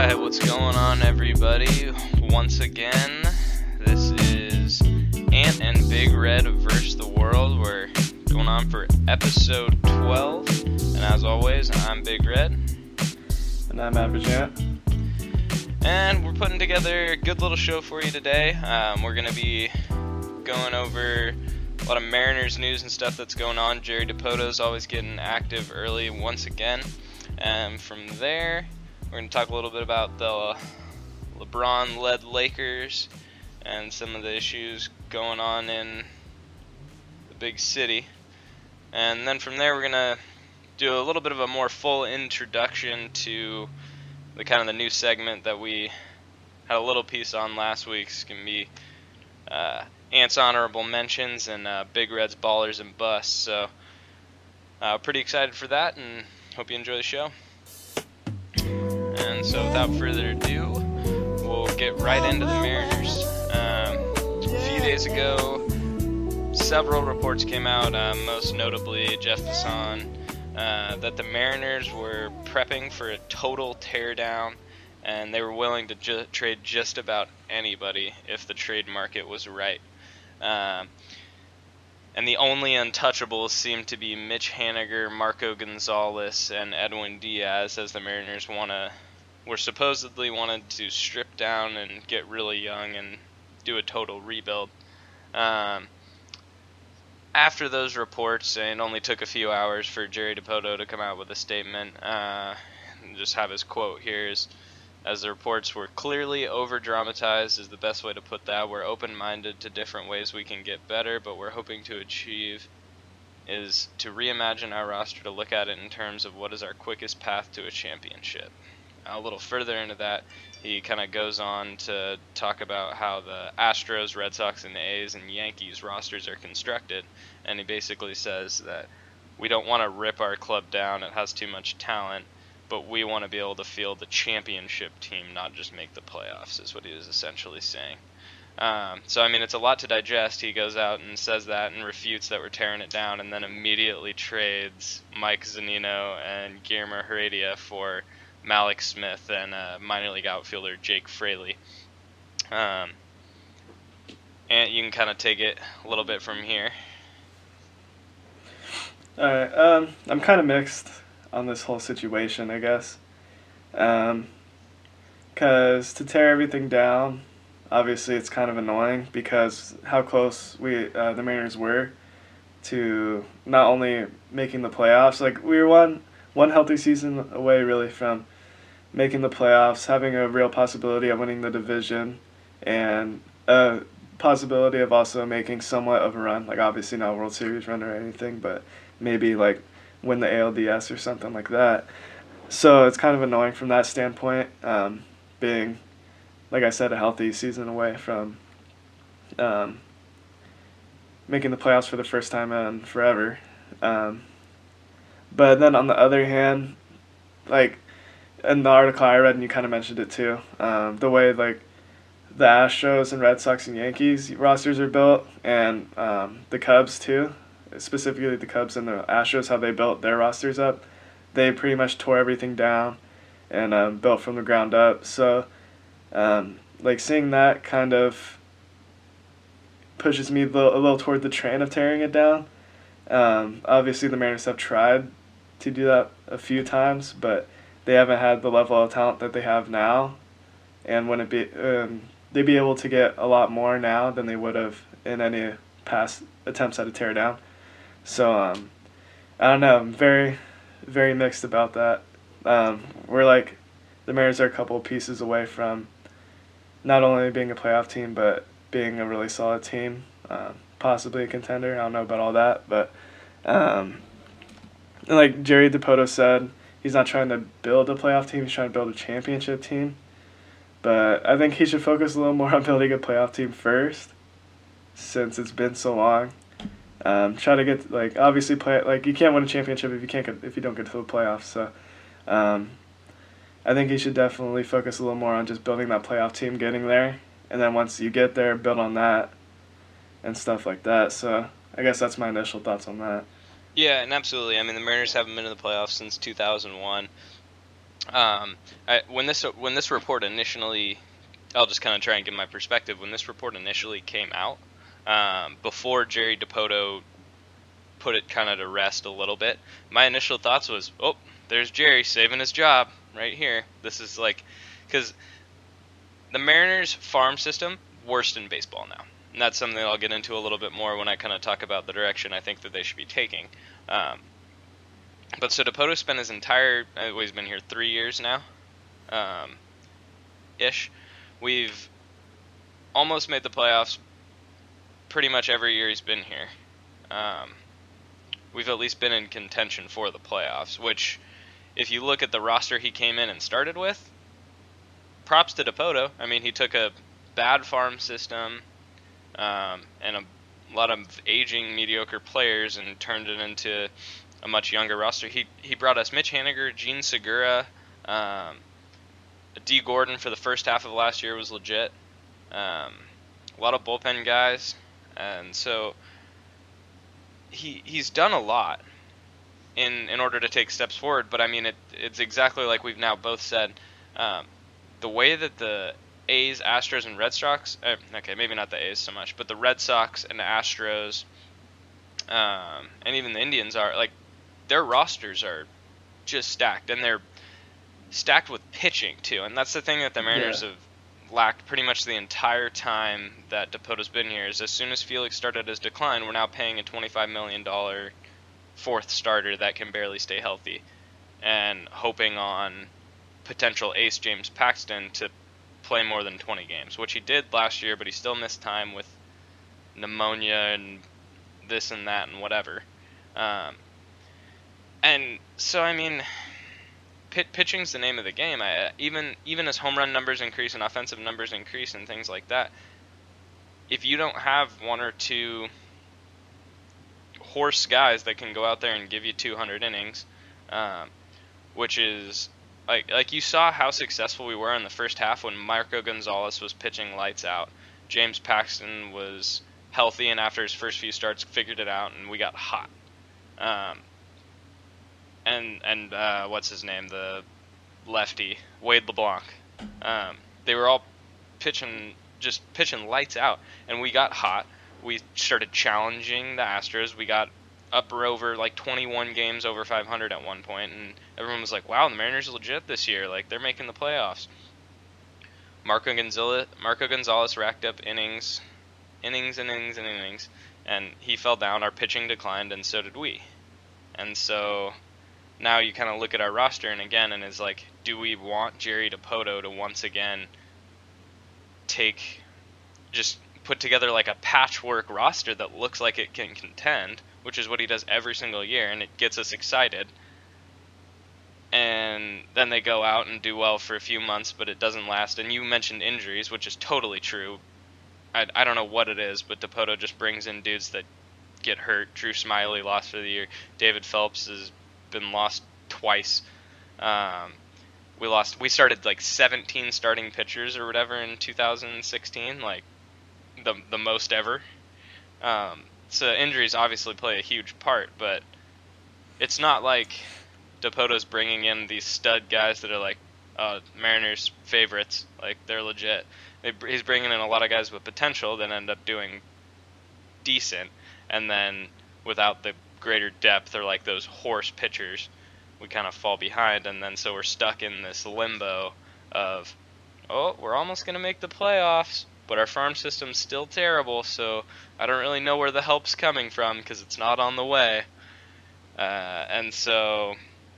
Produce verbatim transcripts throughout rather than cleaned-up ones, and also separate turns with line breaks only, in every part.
Alright, what's going on, everybody? Once again, this is Ant and Big Red versus the World. We're going on for episode twelve, and as always, I'm Big Red.
And I'm Average Ant.
And we're putting together a good little show for you today. Um, we're going to be going over a lot of Mariners news and stuff that's going on. Jerry Dipoto's always getting active early once again. And from there, we're going to talk a little bit about the LeBron-led Lakers and some of the issues going on in the big city. And then from there, we're going to do a little bit of a more full introduction to the kind of the new segment that we had a little piece on last week. It's going to be uh, Ant's honorable mentions and uh, Big Red's ballers and busts. So, uh, pretty excited for that, and hope you enjoy the show. And so without further ado, we'll get right into the Mariners. Um, a few days ago, several reports came out, uh, most notably Jeff Passan, uh, that the Mariners were prepping for a total teardown, and they were willing to ju- trade just about anybody if the trade market was right. Um, and the only untouchables seem to be Mitch Haniger, Marco Gonzalez, and Edwin Diaz, as the Mariners want to were supposedly wanted to strip down and get really young and do a total rebuild. Um, after those reports, and it only took a few hours for Jerry Dipoto to come out with a statement, uh, and just have his quote here is, as the reports were clearly over-dramatized is the best way to put that. We're open-minded to different ways we can get better, but we're hoping to achieve is to reimagine our roster to look at it in terms of what is our quickest path to a championship. A little further into that, he kind of goes on to talk about how the Astros, Red Sox, and the A's and Yankees rosters are constructed, and he basically says that we don't want to rip our club down, it has too much talent, but we want to be able to field the championship team, not just make the playoffs, is what he was essentially saying. Um, so, I mean, it's a lot to digest. He goes out and says that and refutes that we're tearing it down, and then immediately trades Mike Zunino and Guillermo Heredia for Malik Smith and uh, minor league outfielder Jake Fraley. Um, and you can kind of take it a little bit from here.
Alright, um, I'm kind of mixed on this whole situation, I guess. Um, because to tear everything down, obviously it's kind of annoying because how close we, uh, the Mariners were to not only making the playoffs, like we were one, one healthy season away really from making the playoffs, having a real possibility of winning the division, and a possibility of also making somewhat of a run, like obviously not a World Series run or anything, but maybe like win the A L D S or something like that. So it's kind of annoying from that standpoint, um, being, like I said, a healthy season away from um, making the playoffs for the first time in forever. Um, but then on the other hand, like in the article I read, and you kind of mentioned it too, um, the way like the Astros and Red Sox and Yankees rosters are built, and um, the Cubs too, specifically the Cubs and the Astros, how they built their rosters up, they pretty much tore everything down and um, built from the ground up. So, um, like seeing that kind of pushes me a little, a little toward the train of tearing it down. Um, obviously, the Mariners have tried to do that a few times, but they haven't had the level of talent that they have now, and wouldn't be um, they'd be able to get a lot more now than they would have in any past attempts at a teardown. So um, I don't know. I'm very, very mixed about that. Um, we're like the Mariners are a couple of pieces away from not only being a playoff team, but being a really solid team, um, possibly a contender. I don't know about all that, but um, like Jerry Dipoto said, he's not trying to build a playoff team, he's trying to build a championship team. But I think he should focus a little more on building a playoff team first, since it's been so long. Um, try to get, like, obviously play, like, you can't win a championship if you can't get, if you don't get to the playoffs. So um, I think he should definitely focus a little more on just building that playoff team, getting there. And then once you get there, build on that and stuff like that. So I guess that's my initial thoughts on that.
Yeah, and absolutely. I mean, the Mariners haven't been in the playoffs since two thousand one. Um, I, when this when this report initially, I'll just kind of try and give my perspective. When this report initially came out, um, before Jerry Dipoto put it kind of to rest a little bit, my initial thoughts was, oh, there's Jerry saving his job right here. This is like, because the Mariners farm system, worst in baseball now. And that's something that I'll get into a little bit more when I kind of talk about the direction I think that they should be taking. Um, but so Dipoto spent his entire, well, he's been here three years now, um, ish. We've almost made the playoffs pretty much every year he's been here. Um, we've at least been in contention for the playoffs, which, if you look at the roster he came in and started with, props to Dipoto. I mean, he took a bad farm system um, and a lot of aging, mediocre players and turned it into a much younger roster. He he brought us Mitch Haniger, Gene Segura, um, D. Gordon for the first half of last year was legit. Um, a lot of bullpen guys, and so he he's done a lot in in order to take steps forward. But I mean, it it's exactly like we've now both said. Um, the way that the A's, Astros, and Red Sox, uh, okay, maybe not the A's so much, but the Red Sox and the Astros, um, and even the Indians are, like, their rosters are just stacked, and they're stacked with pitching, too. And that's the thing that the Mariners yeah. have lacked pretty much the entire time that Dipoto's been here, is as soon as Felix started his decline, we're now paying a twenty-five million dollars fourth starter that can barely stay healthy, and hoping on potential ace James Paxton to play more than twenty games, which he did last year, but he still missed time with pneumonia and this and that and whatever. Um, and so, I mean, pit, pitching's the name of the game. I, even even as home run numbers increase and offensive numbers increase and things like that, if you don't have one or two horse guys that can go out there and give you two hundred innings, um, which is Like like you saw how successful we were in the first half when Marco Gonzalez was pitching lights out. James Paxton was healthy, and after his first few starts figured it out, and we got hot. Um, and and uh, what's his name? The lefty, Wade LeBlanc. Um, they were all pitching, just pitching lights out, and we got hot. We started challenging the Astros. We got up or over like twenty-one games over five hundred at one point, and everyone was like, wow, the Mariners are legit this year, like they're making the playoffs. Marco Gonzalez, Marco Gonzalez racked up innings, innings and innings and innings, and he fell down, our pitching declined, and so did we. And so now you kind of look at our roster, and again, and it's like, do we want Jerry Dipoto to once again take, just put together like a patchwork roster that looks like it can contend, which is what he does every single year, and it gets us excited. And then they go out and do well for a few months, but it doesn't last. And you mentioned injuries, which is totally true. I, I don't know what it is, but Dipoto just brings in dudes that get hurt. Drew Smiley lost for the year. David Phelps has been lost twice. Um, we lost. We started like seventeen starting pitchers or whatever in two thousand sixteen, like the the most ever. Um, So injuries obviously play a huge part, but it's not like Dipoto's bringing in these stud guys that are like uh, Mariners favorites. Like, they're legit. They, he's bringing in a lot of guys with potential that end up doing decent, and then without the greater depth or like those horse pitchers, we kind of fall behind, and then so we're stuck in this limbo of, oh, we're almost going to make the playoffs, but our farm system's still terrible, so I don't really know where the help's coming from because it's not on the way. Uh, and so,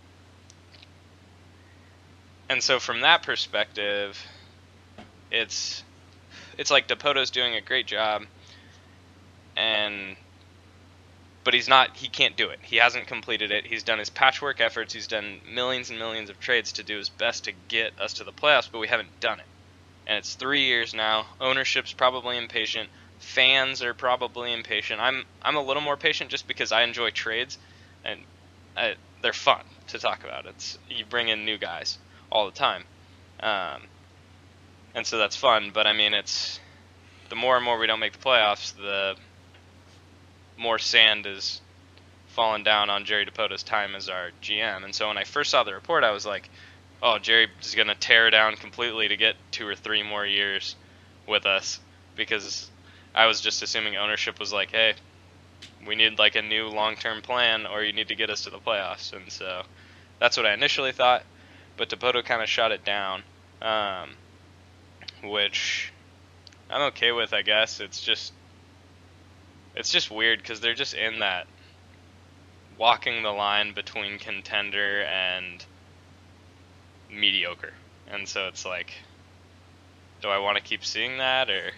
and so from that perspective, it's it's like Dipoto's doing a great job, and but he's not. He can't do it. He hasn't completed it. He's done his patchwork efforts. He's done millions and millions of trades to do his best to get us to the playoffs, but we haven't done it. And it's three years now. Ownership's probably impatient. Fans are probably impatient. I'm I'm a little more patient just because I enjoy trades, and I, they're fun to talk about. It's you bring in new guys all the time, um, and so that's fun. But I mean, it's the more and more we don't make the playoffs, the more sand is falling down on Jerry Dipoto's time as our G M. And so when I first saw the report, I was like, oh, Jerry is going to tear down completely to get two or three more years with us, because I was just assuming ownership was like, hey, we need like a new long-term plan, or you need to get us to the playoffs. And so that's what I initially thought, but Dipoto kind of shot it down, um, which I'm okay with, I guess. It's just it's just weird because they're just in that walking the line between contender and mediocre, and so it's like, do I want to keep seeing that, or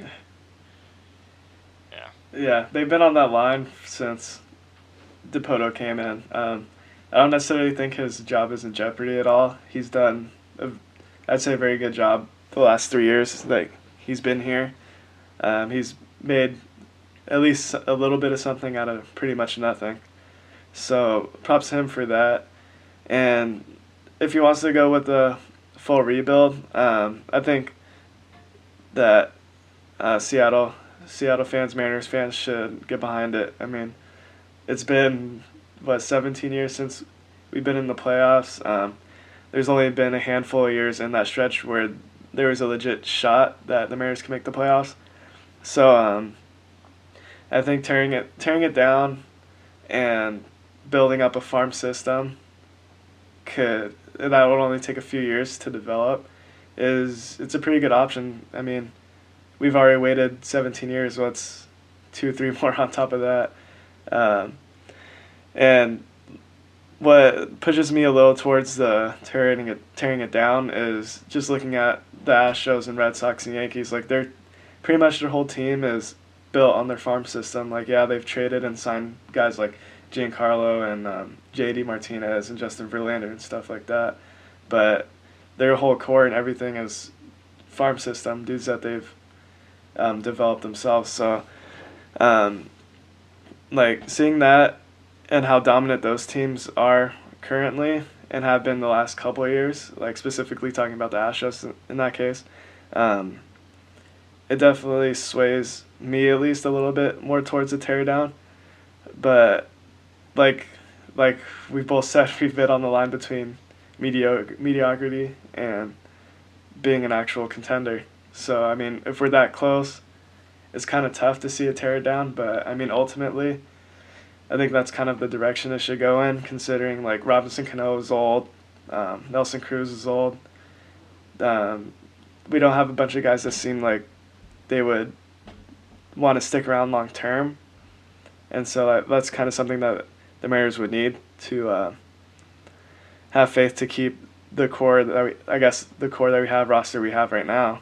yeah?
Yeah, they've been on that line since Dipoto came in. Um, I don't necessarily think his job is in jeopardy at all. He's done, a, I'd say, a very good job the last three years. Like he's been here, um, he's made at least a little bit of something out of pretty much nothing. So props to him for that. And if he wants to go with the full rebuild, um, I think that uh, Seattle Seattle fans, Mariners fans should get behind it. I mean, it's been, what, seventeen years since we've been in the playoffs. Um, there's only been a handful of years in that stretch where there was a legit shot that the Mariners can make the playoffs. So um, I think tearing it tearing it down and building up a farm system could that will only take a few years to develop is it's a pretty good option. I mean, we've already waited seventeen years. What's two, three more on top of that? Um, and what pushes me a little towards the tearing it tearing it down is just looking at the Astros and Red Sox and Yankees. Like they're pretty much their whole team is built on their farm system. Like yeah, they've traded and signed guys like Giancarlo and um, J D Martinez and Justin Verlander and stuff like that, but their whole core and everything is farm system dudes that they've um, developed themselves. So, um, like seeing that and how dominant those teams are currently and have been the last couple of years, like specifically talking about the Astros in that case, um, it definitely sways me at least a little bit more towards a teardown. But like like we both said, we've been on the line between mediocre, mediocrity and being an actual contender. So, I mean, if we're that close, it's kind of tough to see a tear down. But, I mean, ultimately, I think that's kind of the direction it should go in, considering, like, Robinson Cano is old, um, Nelson Cruz is old. Um, we don't have a bunch of guys that seem like they would want to stick around long term. And so that, that's kind of something that the Mariners would need to uh, have faith to keep the core that we, I guess the core that we have, roster we have right now.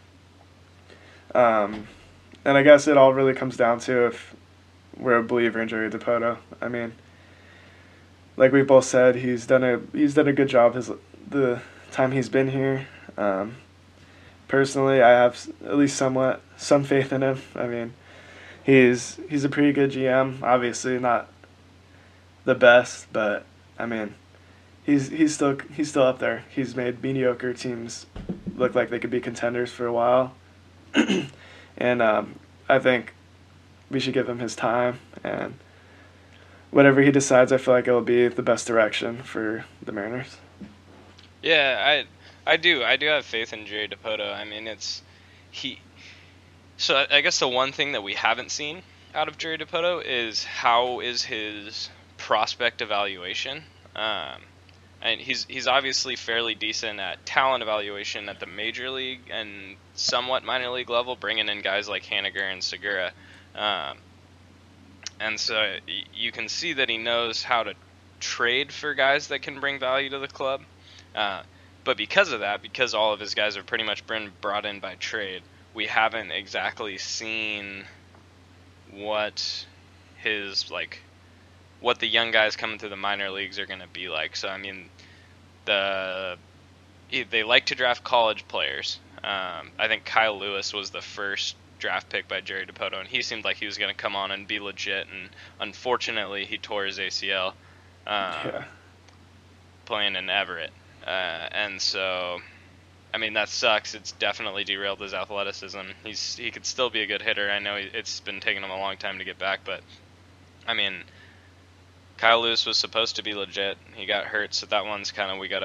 Um, and I guess it all really comes down to if we're a believer in Jerry Dipoto. I mean, like we both said, he's done a he's done a good job his the time he's been here. Um, personally, I have at least somewhat some faith in him. I mean, he's he's a pretty good G M. Obviously, not the best, but I mean, he's he's still he's still up there. He's made mediocre teams look like they could be contenders for a while, and um, I think we should give him his time, and whatever he decides, I feel like it will be the best direction for the Mariners.
Yeah, I I do I do have faith in Jerry Dipoto. I mean, it's he. So I, I guess the one thing that we haven't seen out of Jerry Dipoto is how is his prospect evaluation. Um, and he's he's obviously fairly decent at talent evaluation at the major league and somewhat minor league level, bringing in guys like Haniger and Segura. Um, and so y- you can see that he knows how to trade for guys that can bring value to the club. Uh, but because of that, because all of his guys have pretty much been brought in by trade, we haven't exactly seen what his, like, what the young guys coming through the minor leagues are going to be like. So, I mean, the they like to draft college players. Um, I think Kyle Lewis was the first draft pick by Jerry Dipoto, and he seemed like he was going to come on and be legit, and unfortunately he tore his A C L um,
Yeah.
playing in Everett. Uh, and so, I mean, that sucks. It's definitely derailed his athleticism. He's He could still be a good hitter. I know he, it's been taking him a long time to get back, but, I mean, Kyle Lewis was supposed to be legit. He got hurt, so that one's kind of, we got to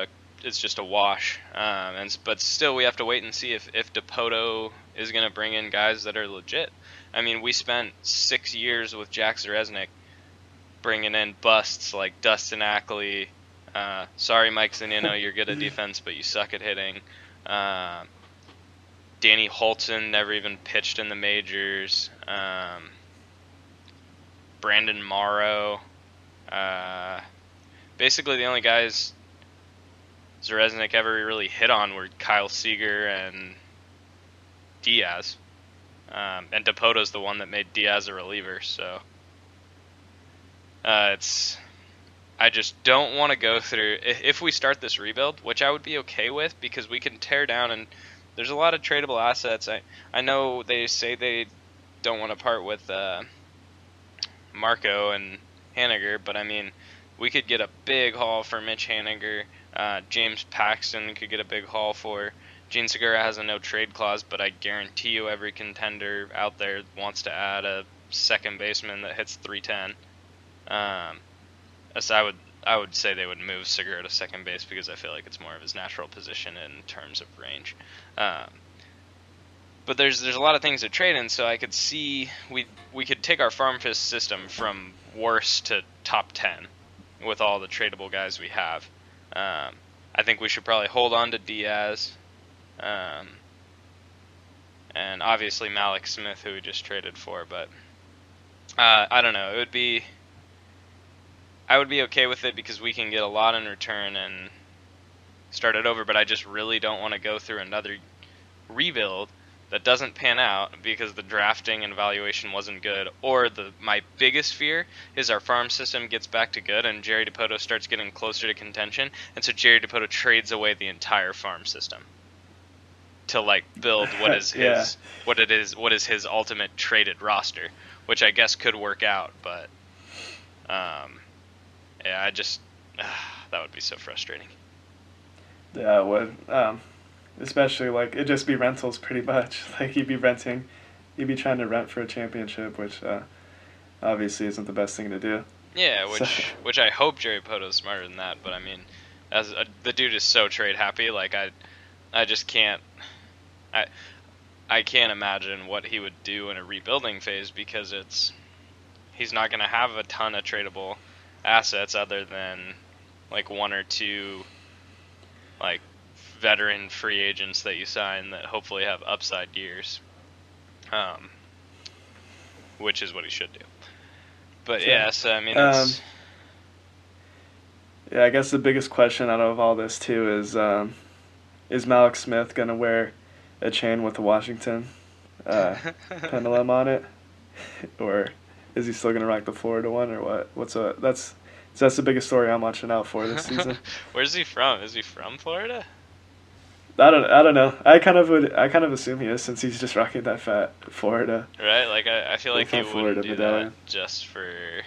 it's just a wash. Um, and but still, we have to wait and see if if Dipoto is going to bring in guys that are legit. I mean, we spent six years with Jack Zaresnik bringing in busts like Dustin Ackley. Uh, sorry, Mike Zunino, you're good at defense, but you suck at hitting. Uh, Danny Holton never even pitched in the majors. Um, Brandon Morrow. Uh, basically, the only guys Zaresnik ever really hit on were Kyle Seager and Diaz. Um, and Dipoto's the one that made Diaz a reliever, so uh, it's. I just don't want to go through. If we start this rebuild, which I would be okay with, because we can tear down, and there's a lot of tradable assets. I I know they say they don't want to part with uh, Marco and Haniger, but I mean, we could get a big haul for Mitch Haniger. Uh, James Paxton could get a big haul for. Gene Segura has a no trade clause, but I guarantee you every contender out there wants to add a second baseman that hits three ten. Um, so I would I would say they would move Segura to second base because I feel like it's more of his natural position in terms of range. Um, but there's there's a lot of things to trade in, so I could see we we could take our farm fist system from worst to top ten with all the tradable guys we have. Um, I think we should probably hold on to Diaz. Um, and obviously Malik Smith, who we just traded for, but uh, I don't know. It would be, I would be okay with it because we can get a lot in return and start it over. But I just really don't want to go through another rebuild that doesn't pan out because the drafting and evaluation wasn't good. Or the my biggest fear is our farm system gets back to good and Jerry Dipoto starts getting closer to contention, and so Jerry Dipoto trades away the entire farm system to like build what is his
yeah.
what it is what is his ultimate traded roster, which I guess could work out, but um yeah, I just uh, that would be so frustrating.
Yeah, it would. Um, especially like it'd just be rentals pretty much. Like you'd be renting, you'd be trying to rent for a championship, which uh, obviously isn't the best thing to do.
Yeah, which
So.
which I hope Jerry Poto is smarter than that, but I mean, as a, the dude is so trade happy, like I I just can't. I I can't imagine what he would do in a rebuilding phase because it's he's not going to have a ton of tradable assets other than like one or two like veteran free agents that you sign that hopefully have upside years, um, which is what he should do. But
So,
yeah, so I mean, it's,
um, yeah, I guess the biggest question out of all this too is um, is Malik Smith gonna wear a chain with the Washington uh, pendulum on it, or is he still gonna rock the Florida one, or what? What's a that's so that's the biggest story I'm watching out for this season.
Where's he from? Is he from Florida?
I don't I don't know. I kind of would I kind of assume he is since he's just rocking that fat Florida.
Right, like I, I feel like he
From Florida
wouldn't do
medallion.
that just for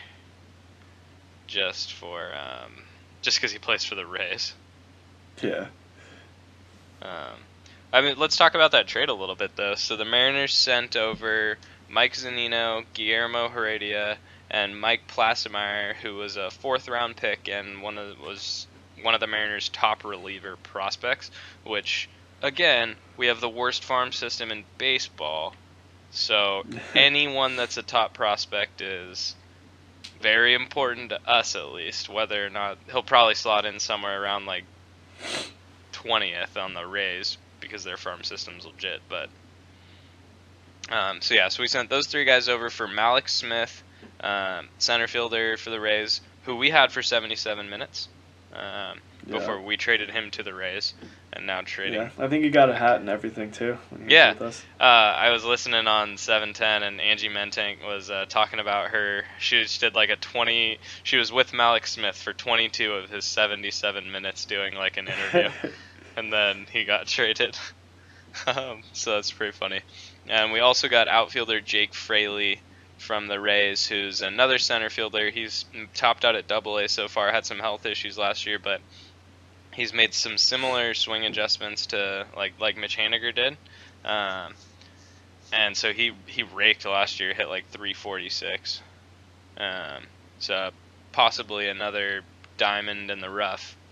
just for um just because he plays for the Rays.
Yeah.
Um, I mean, let's talk about that trade a little bit, though. So the Mariners sent over Mike Zunino, Guillermo Heredia, and Mike Placemeyer, who was a fourth-round pick and one of was one of the Mariners' top reliever prospects. Which, again, we have the worst farm system in baseball. So anyone that's a top prospect is very important to us, at least. Whether or not he'll probably slot in somewhere around like twentieth on the Rays because their farm system's legit, but um, so yeah, so we sent those three guys over for Malik Smith, um, center fielder for the Rays, who we had for seventy-seven minutes um,
Yeah.
before we traded him to the Rays, and now trading.
Yeah, I think he got a hat and everything too. When he was
Yeah.
with us.
Uh, I was listening on seven ten, and Angie Mentank was uh, talking about her. She just did like a twenty. She was with Malik Smith for twenty-two of his seventy-seven minutes doing like an interview. And then he got traded. um, so that's pretty funny. And we also got outfielder Jake Fraley from the Rays, who's another center fielder. He's topped out at Double A so far. Had some health issues last year, but he's made some similar swing adjustments to like like Mitch Haniger did. Um, and so he he raked last year, hit like three forty-six. Um, so possibly another diamond in the rough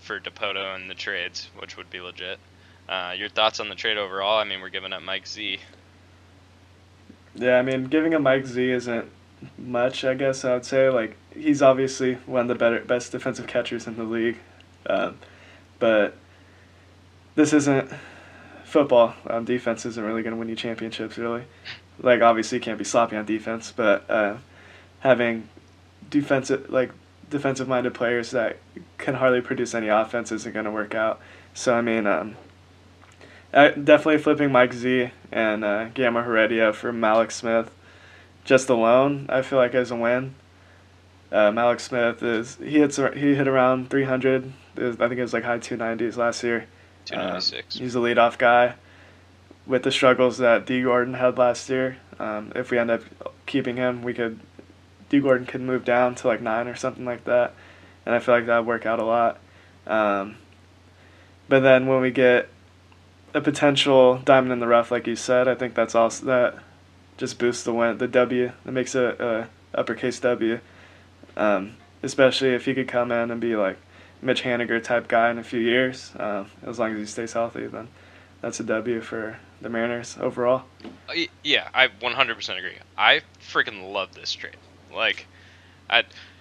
for Dipoto and the trades, which would be legit. Uh, your thoughts on the trade overall? I mean, we're giving up Mike Z.
Yeah, I mean, giving a Mike Z isn't much, I guess I would say. Like, he's obviously one of the better, best defensive catchers in the league. Um, but this isn't football. Um, defense isn't really going to win you championships, really. Like, obviously, you can't be sloppy on defense, but uh, having defensive, like, defensive-minded players that can hardly produce any offense isn't going to work out. So, I mean, um, I, definitely flipping Mike Z and uh, Guillermo Heredia for Malik Smith just alone, I feel like, is a win. Uh, Malik Smith is he hits he hit around three hundred. I think it was like high two nineties last year.
two ninety-six.
Um, he's a leadoff guy. With the struggles that D. Gordon had last year, um, if we end up keeping him, we could D. Gordon could move down to like nine or something like that, and I feel like that would work out a lot. Um, but then when we get a potential diamond in the rough, like you said, I think that's also that just boosts the win, the W. That makes it a uppercase W. Um, especially if he could come in and be like Mitch Haniger type guy in a few years, uh, as long as he stays healthy, then that's a W for the Mariners overall.
Yeah, I one hundred percent agree. I freaking love this trade. Like, I,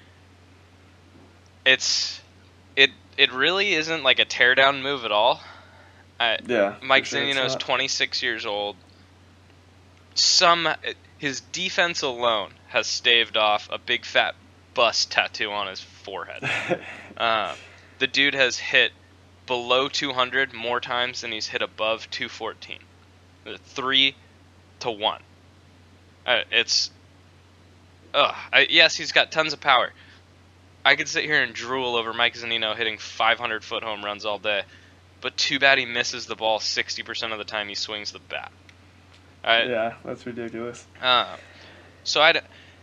it's, it it really isn't like a teardown move at all. I,
yeah,
Mike
sure
Zunino is twenty-six years old. Some his defense alone has staved off a big fat bust tattoo on his forehead. uh, the dude has hit below two hundred more times than he's hit above two fourteen. Three to one. Uh, it's, ugh. I, yes, he's got tons of power. I could sit here and drool over Mike Zunino hitting five hundred foot home runs all day, but too bad he misses the ball sixty percent of the time he swings the bat. I,
yeah, that's ridiculous.
Uh, so I,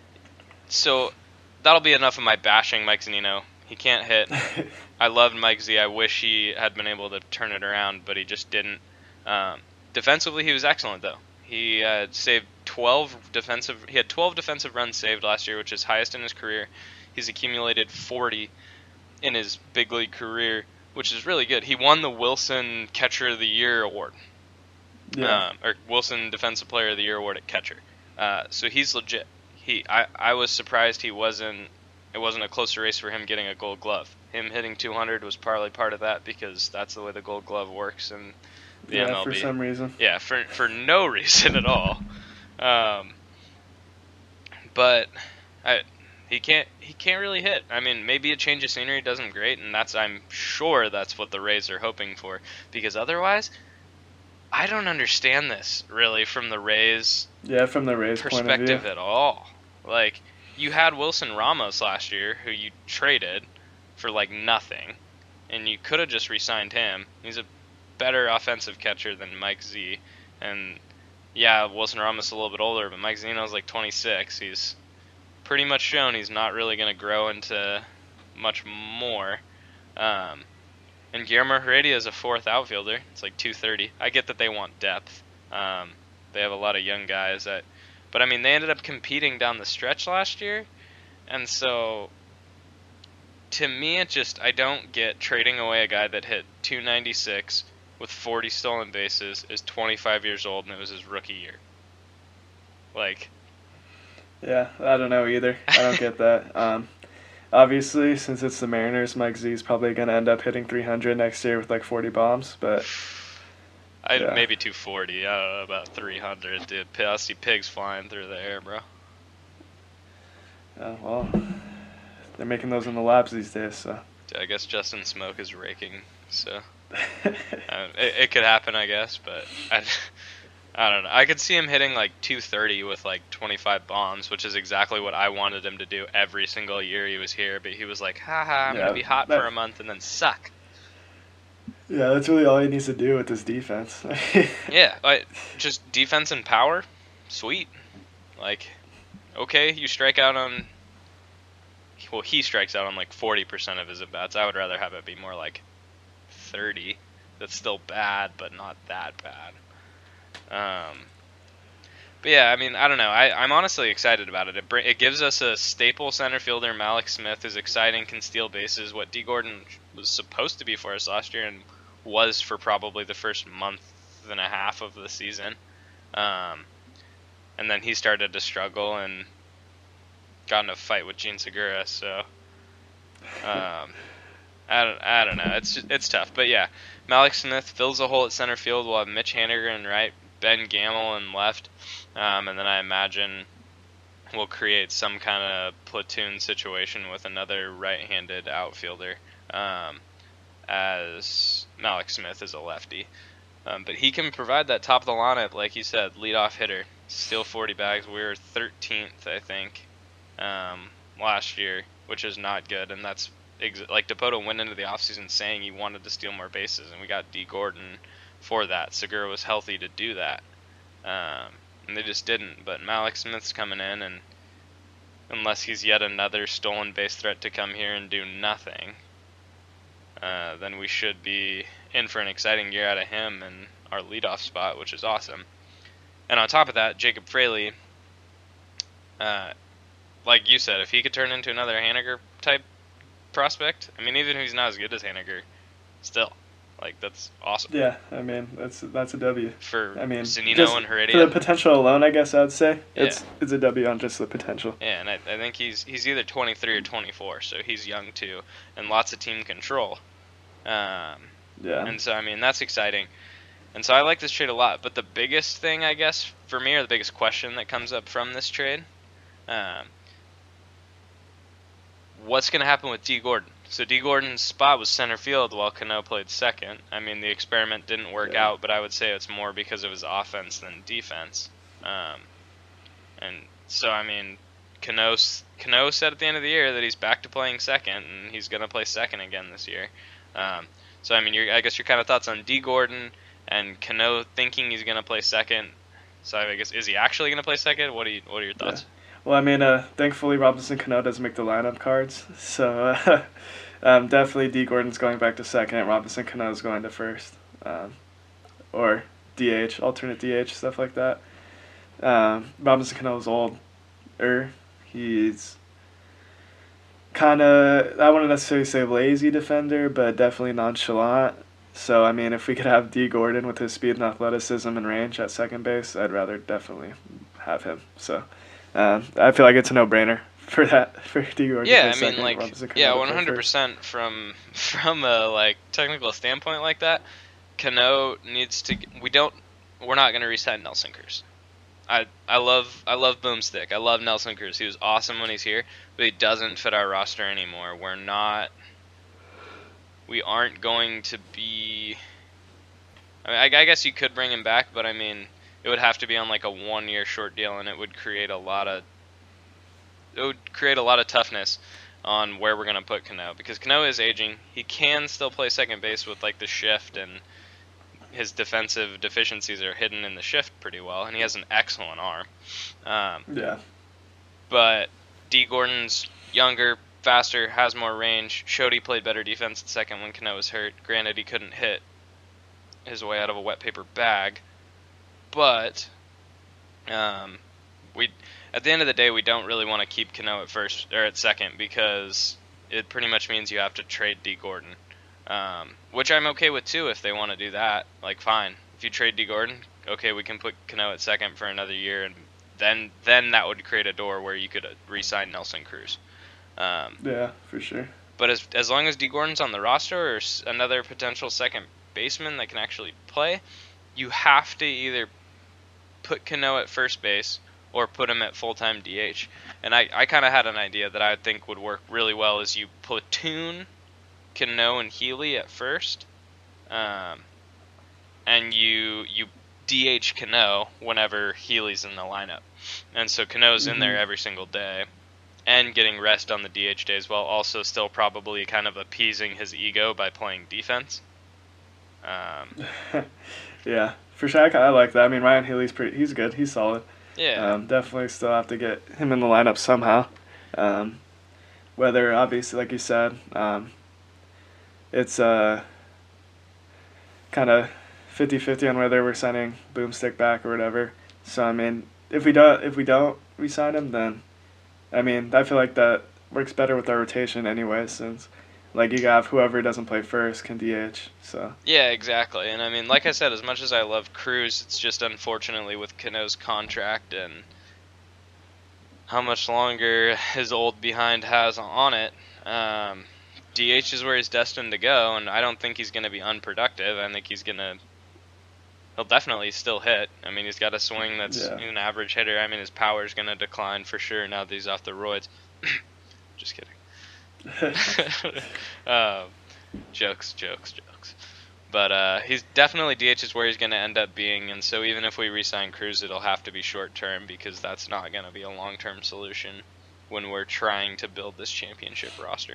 so that'll be enough of my bashing Mike Zunino. He can't hit. I loved Mike Z. I wish he had been able to turn it around, but he just didn't. Um, defensively, he was excellent though. He uh, saved twelve defensive. He had twelve defensive runs saved last year, which is highest in his career. He's accumulated forty in his big league career, which is really good. He won the Wilson Catcher of the Year award.
Yeah.
Um, or Wilson Defensive Player of the Year award at catcher. Uh, so he's legit. He, I, I was surprised he wasn't. It wasn't a closer race for him getting a Gold Glove. Him hitting two hundred was partly part of that because that's the way the Gold Glove works in the
yeah,
M L B.
for some reason.
Yeah, for for no reason at all. Um, but I, he can't he can't really hit. I mean, maybe a change of scenery does him great, and that's I'm sure that's what the Rays are hoping for. Because otherwise, I don't understand this really from the Rays.
Yeah, from the Rays' point of
perspective
view.
at all. Like, you had Wilson Ramos last year, who you traded for like nothing, and you could have just re-signed him. He's a better offensive catcher than Mike Z, and yeah, Wilson Ramos is a little bit older, but Mike Zunino's like twenty-six. He's pretty much shown he's not really going to grow into much more. Um, and Guillermo Heredia is a fourth outfielder. It's like two thirty. I get that they want depth. Um, they have a lot of young guys that, but I mean, they ended up competing down the stretch last year, and so to me, it just I don't get trading away a guy that hit two ninety-six with forty stolen bases, is twenty-five years old, and it was his rookie year. Like,
yeah, I don't know either. I don't get that. Um, obviously, since it's the Mariners, Mike Z is probably going to end up hitting three hundred next year with like forty bombs, but
I
yeah.
maybe two forty. I don't know about three hundred, dude. I see pigs flying through the air, bro.
Uh, well, they're making those in the labs these days, so.
I guess Justin Smoke is raking, so uh, it, it could happen, I guess. But I, I don't know. I could see him hitting like two thirty with like twenty-five bombs, which is exactly what I wanted him to do every single year he was here. But he was like, haha, I'm
Yeah,
gonna be hot
that-
for a month and then suck.
Yeah, that's really all he needs to do with his defense.
Yeah, I, just defense and power, sweet. Like, okay, you strike out on. Well, he strikes out on like forty percent of his at bats. I would rather have it be more like thirty. That's still bad, but not that bad. Um, But yeah, I mean, I don't know. I, I'm honestly excited about it. It, br- it gives us a staple center fielder. Malik Smith is exciting, can steal bases. What D. Gordon was supposed to be for us last year and was for probably the first month and a half of the season. Um, and then he started to struggle and got in a fight with Gene Segura. So um, I don't, I don't know. It's just, it's tough. But yeah, Malik Smith fills a hole at center field. We'll have Mitch Haniger in right, Ben Gamel in left. Um, and then I imagine we'll create some kind of platoon situation with another right-handed outfielder, um, as Malik Smith is a lefty. Um, but he can provide that top of the lineup, like you said, leadoff hitter, steal forty bags. We were thirteenth, I think, um, last year, which is not good. And that's ex- like Dipoto went into the offseason saying he wanted to steal more bases, and we got D. Gordon for that. Segura was healthy to do that. Um, and they just didn't. But Malik Smith's coming in, and unless he's yet another stolen base threat to come here and do nothing, uh, then we should be in for an exciting year out of him and our leadoff spot, which is awesome. And on top of that, Jacob Fraley, uh, like you said, if he could turn into another Haniger type prospect, I mean, even if he's not as good as Haniger, still. Like, that's awesome.
Yeah, I mean, that's that's a W.
For
I mean,
Zunino
just
and Heredia.
for the potential alone, I guess I would say
Yeah.
it's it's a W on just the potential.
Yeah, and I, I think he's he's either twenty-three or twenty-four, so he's young too, and lots of team control. Um,
Yeah.
and so, I mean, that's exciting. And so I like this trade a lot. But the biggest thing, I guess, for me, or the biggest question that comes up from this trade, um, what's going to happen with D. Gordon? So D. Gordon's spot was center field while Cano played second. I mean, the experiment didn't work
Yeah.
out, but I would say it's more because of his offense than defense. Um, and so, I mean, Cano, Cano said at the end of the year that he's back to playing second, and he's going to play second again this year. Um, so, I mean, you're, I guess your kind of thoughts on D. Gordon and Cano thinking he's going to play second. So, I guess, is he actually going to play second? What are you, what are your thoughts?
Yeah. Well, I mean, uh, thankfully Robinson Cano doesn't make the lineup cards, so uh, um, definitely D. Gordon's going back to second. Robinson Cano's going to first, um, or D H, alternate D H, stuff like that. Um, Robinson Cano's old, er, he's kind of, I wouldn't necessarily say lazy defender, but definitely nonchalant. So, I mean, if we could have D. Gordon with his speed and athleticism and range at second base, I'd rather definitely have him. So, um, I feel like it's a no-brainer for that, for D. Gordon
Yeah,
to
I
play
mean,
second,
like,
Robinson Cano
yeah,
to play
one hundred percent from from a like technical standpoint like that. Cano needs to. We don't. We're not going to re-sign Nelson Cruz. I I love I love Boomstick. I love Nelson Cruz. He was awesome when he's here, but he doesn't fit our roster anymore. We're not. We aren't going to be. I mean, I, I guess you could bring him back, but I mean, it would have to be on like a one-year short deal, and it would create a lot of. It would create a lot of toughness on where we're going to put Cano, because Cano is aging. He can still play second base with like the shift, and his defensive deficiencies are hidden in the shift pretty well, and he has an excellent arm. Um,
Yeah.
But D. Gordon's younger, faster, has more range. Showed he played better defense at second when Cano was hurt. Granted, he couldn't hit his way out of a wet paper bag, but um, we. At the end of the day, we don't really want to keep Cano at first or at second, because it pretty much means you have to trade D. Gordon, um, which I'm okay with too if they want to do that. Like, fine, if you trade D. Gordon, okay, we can put Cano at second for another year, and then then that would create a door where you could re-sign Nelson Cruz. Um,
Yeah, for sure.
but as as long as D. Gordon's on the roster or s- another potential second baseman that can actually play, you have to either put Cano at first base or put him at full-time D H. And I, I kind of had an idea that I think would work really well is you platoon Cano and Healy at first, um, and you you D H Cano whenever Healy's in the lineup. And so Cano's mm-hmm. in there every single day and getting rest on the D H days while also still probably kind of appeasing his ego by playing defense. Um,
yeah, for sure. I, I like that. I mean, Ryan Healy's pretty. He's good. He's solid.
Yeah.
Um, definitely still have to get him in the lineup somehow. Um, whether, obviously, like you said, um, it's uh, kind of fifty-fifty on whether we're sending Boomstick back or whatever. So, I mean, if we don't if we don't re-sign him, then I mean I feel like that works better with our rotation anyway, since like you have whoever doesn't play first can D H. So
yeah, exactly. And I mean, like I said, as much as I love Cruz, it's just unfortunately with Cano's contract and how much longer his old behind has on it. Um, D H is where he's destined to go, and I don't think he's going to be unproductive. I think he's going to. He'll definitely still hit. I mean, he's got a swing that's
yeah.
an average hitter. I mean, his power's going to decline for sure now that he's off the roids. Just kidding. um, jokes, jokes, jokes. But uh, he's definitely D H is where he's going to end up being, and so even if we re-sign Cruz, it'll have to be short-term because that's not going to be a long-term solution when we're trying to build this championship roster.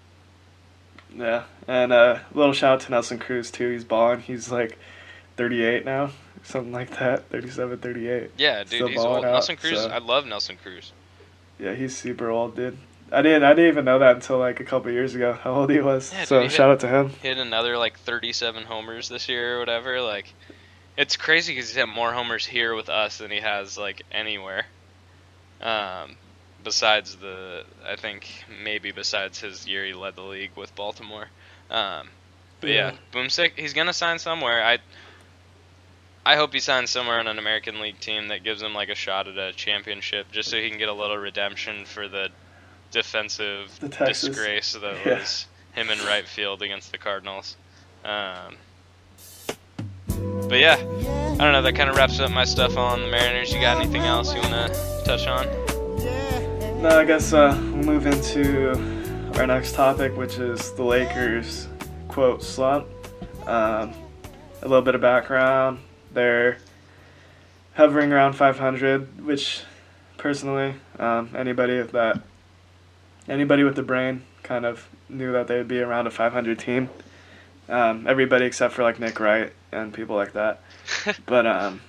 Yeah, and a uh, little shout out to Nelson Cruz too. He's balling. He's like thirty-eight now, something like that. thirty-seven, thirty-eight.
Yeah, dude,
Still
he's old.
out,
Nelson Cruz,
so.
I love Nelson Cruz.
Yeah, he's super old, dude. I didn't I didn't even know that until like a couple years ago how old he was.
Yeah,
so
dude,
shout
hit,
out to him.
Hit another like thirty-seven homers this year or whatever. Like, it's crazy because he's had more homers here with us than he has like anywhere. Um, besides the, I think maybe besides his year he led the league with Baltimore. Um, but yeah,
yeah
Boomstick, he's gonna sign somewhere. I I hope he signs somewhere on an American League team that gives him like a shot at a championship, just so he can get a little redemption for the defensive
the
disgrace that
yeah.
was him in right field against the Cardinals. Um, but yeah, I don't know. That kind of wraps up my stuff on the Mariners. You got anything else you want to touch on?
No, I guess uh, we'll move into our next topic, which is the Lakers quote slump. Um, a little bit of background. They're hovering around five hundred, which personally, um, anybody that anybody with the brain kind of knew that they would be around a five hundred team. Um, everybody except for like Nick Wright and people like that. But um,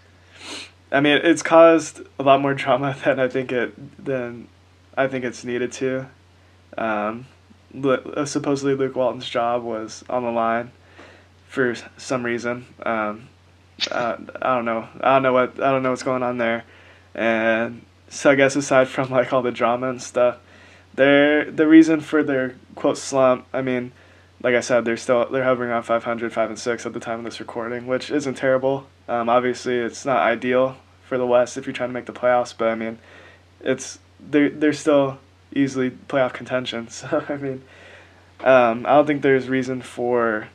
I mean, it's caused a lot more drama than I think it than I think it's needed to. Um, supposedly Luke Walton's job was on the line for some reason. Um, uh, I don't know. I don't know what I don't know what's going on there. And so I guess aside from like all the drama and stuff, they're the reason for their quote slump. I mean, like I said, they're still they're hovering around five hundred, five and six at the time of this recording, which isn't terrible. Um, obviously, it's not ideal for the West if you're trying to make the playoffs, but I mean, it's they're they're still easily playoff contention. So I mean, um, I don't think there's reason for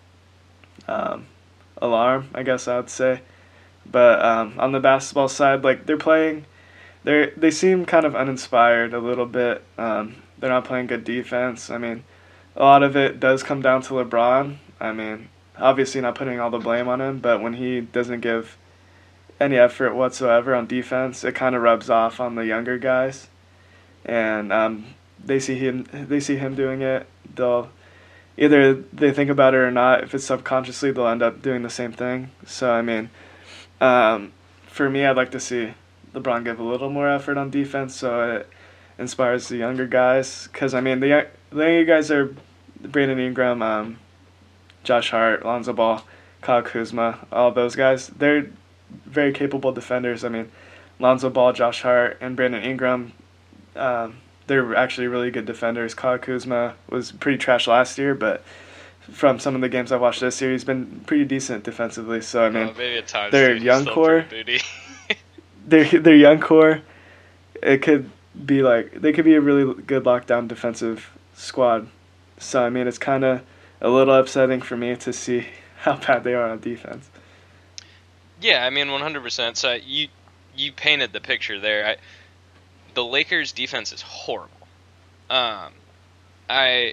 um, alarm, I guess I would say. But um, on the basketball side, like they're playing, they they seem kind of uninspired a little bit. Um, they're not playing good defense. I mean, a lot of it does come down to LeBron. I mean, obviously not putting all the blame on him, but when he doesn't give any effort whatsoever on defense, it kind of rubs off on the younger guys, and um, they see him they see him doing it. They'll either they think about it or not. If it's subconsciously, they'll end up doing the same thing. So I mean, um, for me, I'd like to see LeBron give a little more effort on defense, so it inspires the younger guys. Because I mean, the the younger guys are Brandon Ingram, um, Josh Hart, Lonzo Ball, Kyle Kuzma, all those guys. They're very capable defenders. I mean, Lonzo Ball, Josh Hart, and Brandon Ingram, um, they're actually really good defenders. Kyle Kuzma was pretty trash last year, but from some of the games I've watched this year, he's been pretty decent defensively. So I mean,
oh, maybe at times
their
dude,
young core, their their young core, it could be like they could be a really good lockdown defensive squad. So I mean, it's kind of a little upsetting for me to see how bad they are on defense.
Yeah, I mean, one hundred percent. So you you painted the picture there. I, the Lakers' defense is horrible. Um, I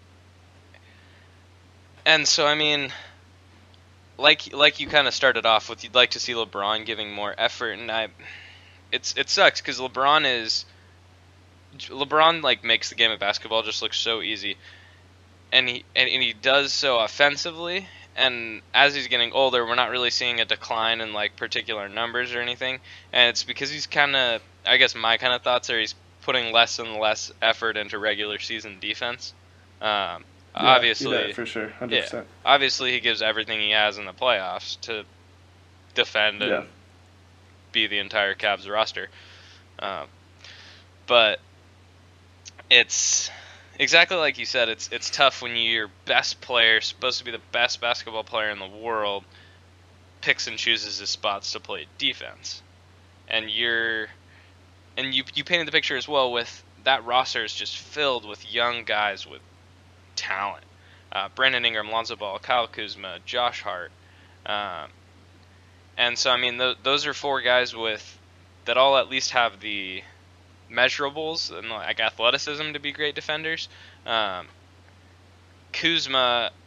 and so I mean, like like you kind of started off with, you'd like to see LeBron giving more effort, and I, it's it sucks because LeBron is LeBron like makes the game of basketball just look so easy, and he and, and he does so offensively. And as he's getting older, we're not really seeing a decline in like particular numbers or anything. And it's because he's kind of, I guess my kind of thoughts are he's putting less and less effort into regular season defense. Um,
yeah,
obviously,
yeah, for sure, one hundred percent.
Yeah, obviously he gives everything he has in the playoffs to defend and
yeah.
be the entire Cavs roster. Uh, but it's exactly like you said. It's it's tough when your best player, supposed to be the best basketball player in the world, picks and chooses his spots to play defense, and you're and you you painted the picture as well with that roster is just filled with young guys with talent. Uh, Brandon Ingram, Lonzo Ball, Kyle Kuzma, Josh Hart, um, and so I mean th- those are four guys with that all at least have the measurables and like athleticism to be great defenders. Um, Kuzma,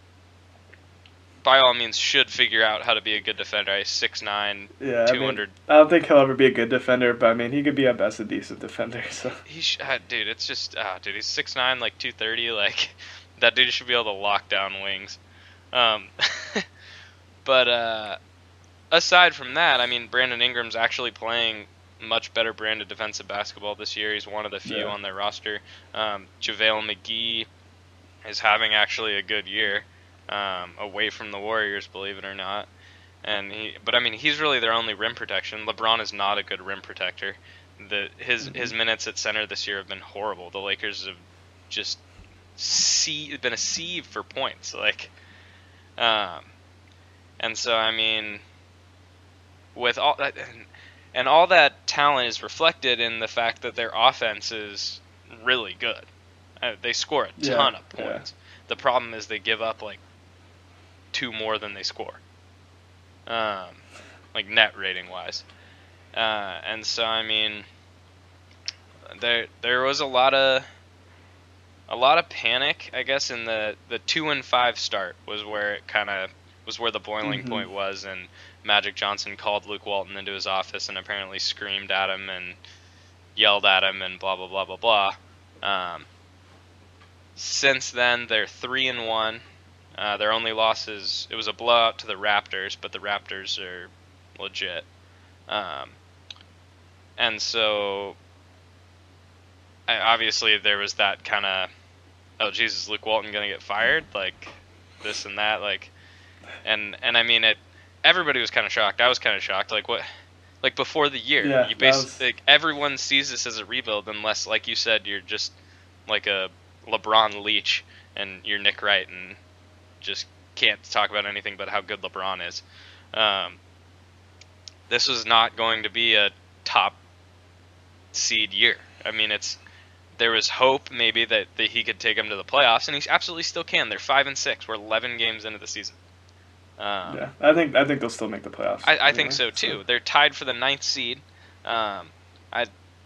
by all means, should figure out how to be a good defender. He's six nine,
Yeah,
two hundred.
I, mean, I don't think he'll ever be a good defender, but I mean, he could be at best a decent defender. So
He sh- uh, dude, it's just, uh, dude, he's six nine, like two thirty. Like that dude should be able to lock down wings. Um, but uh, aside from that, I mean, Brandon Ingram's actually playing much better brand of defensive basketball this year. He's one of the few
Yeah.
on their roster. Um, JaVale McGee is having actually a good year, um, away from the Warriors, believe it or not. And he, but I mean, he's really their only rim protection. LeBron is not a good rim protector. The his
Mhm.
his minutes at center this year have been horrible. The Lakers have just see been a sieve for points, like, um, and so I mean, with all that. And, And all that talent is reflected in the fact that their offense is really good. Uh, they score a
Yeah,
ton of
yeah.
points. The problem is they give up like two more than they score, um, like net rating wise. Uh, and so I mean, there there was a lot of a lot of panic, I guess, in the the two and five start was where it kind of was where the boiling
Mhm.
point was, and Magic Johnson called Luke Walton into his office and apparently screamed at him and yelled at him and blah blah blah blah blah. Um, since then, they're three and one. Uh, their only losses, it was a blowout to the Raptors, but the Raptors are legit. Um, and so, I, obviously, there was that kind of, oh Jesus, Luke Walton gonna get fired, like this and that, like, and and I mean it. Everybody was kind of shocked. I was kind of shocked. Like what? Like before the year,
Yeah,
you
that
basically
was-
like, everyone sees this as a rebuild, unless, like you said, you're just like a LeBron leech and you're Nick Wright and just can't talk about anything but how good LeBron is. Um, this was not going to be a top seed year. I mean, it's there was hope maybe that, that he could take them to the playoffs, and he absolutely still can. They're five and six. We're eleven games into the season. Um,
yeah, I think I think they'll still make the playoffs.
I, I
anyway,
think so too. They're tied for the ninth seed. Um, I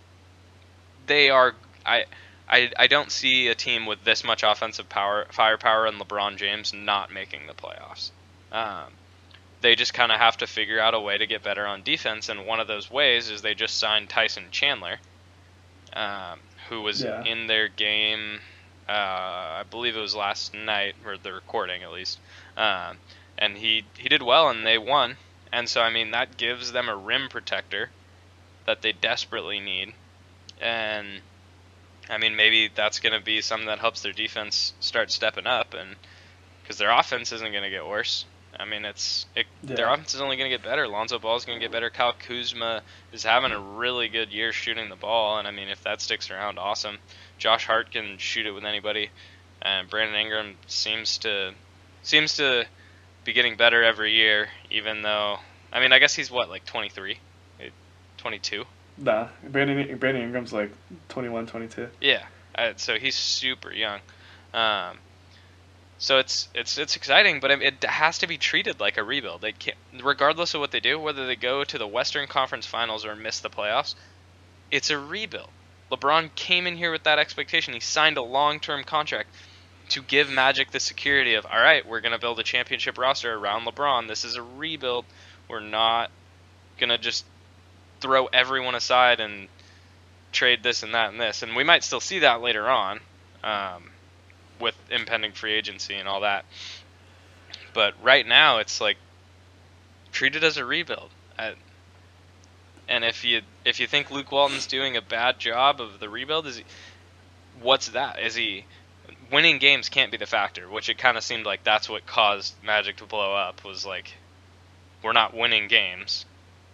they are. I, I I don't see a team with this much offensive power, firepower, and LeBron James not making the playoffs. Um, they just kind of have to figure out a way to get better on defense, and one of those ways is they just signed Tyson Chandler, um, who was
Yeah.
in their game. Uh, I believe it was last night, or the recording at least. Um, and he, he did well, and they won. And so, I mean, that gives them a rim protector that they desperately need. And, I mean, maybe that's going to be something that helps their defense start stepping up, and because their offense isn't going to get worse. I mean, it's it,
Yeah.
their offense is only going to get better. Lonzo Ball is going to get better. Kyle Kuzma is having a really good year shooting the ball, and I mean, if that sticks around, awesome. Josh Hart can shoot it with anybody, and Brandon Ingram seems to seems to be getting better every year. Even though, I mean, I guess he's what, like twenty-three, twenty-two.
Nah, Brandon Brandon Ingram's like twenty-one, twenty-two.
Yeah, uh, so he's super young. Um, so it's it's it's exciting, but it has to be treated like a rebuild. They can't, regardless of what they do, whether they go to the Western Conference Finals or miss the playoffs, it's a rebuild. LeBron came in here with that expectation. He signed a long-term contract to give Magic the security of, all right, we're going to build a championship roster around LeBron. This is a rebuild. We're not going to just throw everyone aside and trade this and that and this. And we might still see that later on, um, with impending free agency and all that. But right now, it's like, treat it as a rebuild. I, and if you if you think Luke Walton's doing a bad job of the rebuild, is he, what's that? Is he winning games can't be the factor, which it kind of seemed like that's what caused Magic to blow up, was like, we're not winning games.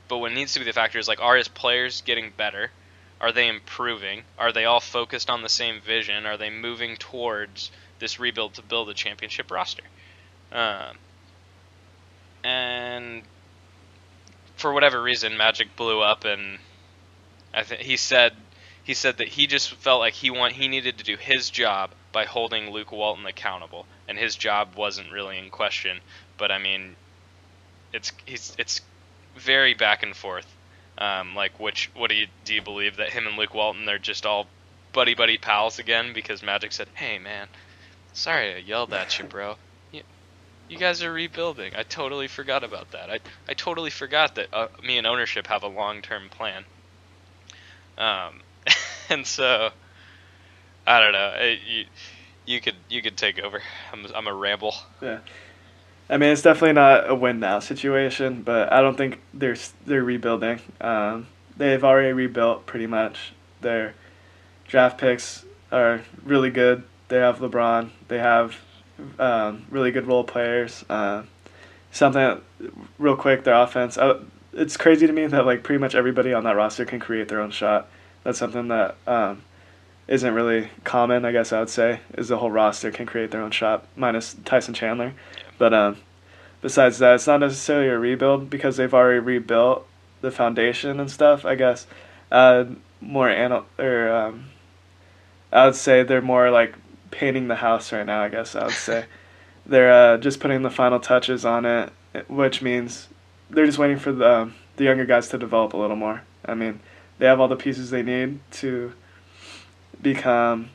but what needs to be the factor is like, are his players getting better? Are they improving? Are they all focused on the same vision? Are they moving towards this rebuild to build a championship roster? Um, and for whatever reason, Magic blew up, and I think he said he said that he just felt like he want he needed to do his job by holding Luke Walton accountable, and his job wasn't really in question. But I mean, it's he's it's very back and forth. Um, like, which what do you do you believe that him and Luke Walton are just all buddy buddy pals again because Magic said, "Hey man, sorry I yelled at you, bro. You, you guys are rebuilding. I totally forgot about that. I I totally forgot that uh, me and ownership have a long term plan." Um, and so I don't know. It, you you could you could take over. I'm I'm a ramble.
Yeah. I mean, it's definitely not a win now situation, but I don't think they're they're rebuilding. Um, they've already rebuilt pretty much. Their draft picks are really good. They have LeBron. They have um, really good role players. Uh, something real quick, their offense. Uh, it's crazy to me that like pretty much everybody on that roster can create their own shot. That's something that um, isn't really common, I guess I would say, is the whole roster can create their own shot, minus Tyson Chandler. But um, besides that, it's not necessarily a rebuild because they've already rebuilt the foundation and stuff, I guess. Uh, more anal- or um, I would say they're more like painting the house right now, I guess I would say. They're uh, just putting the final touches on it, which means they're just waiting for the, um, the younger guys to develop a little more. I mean, they have all the pieces they need to become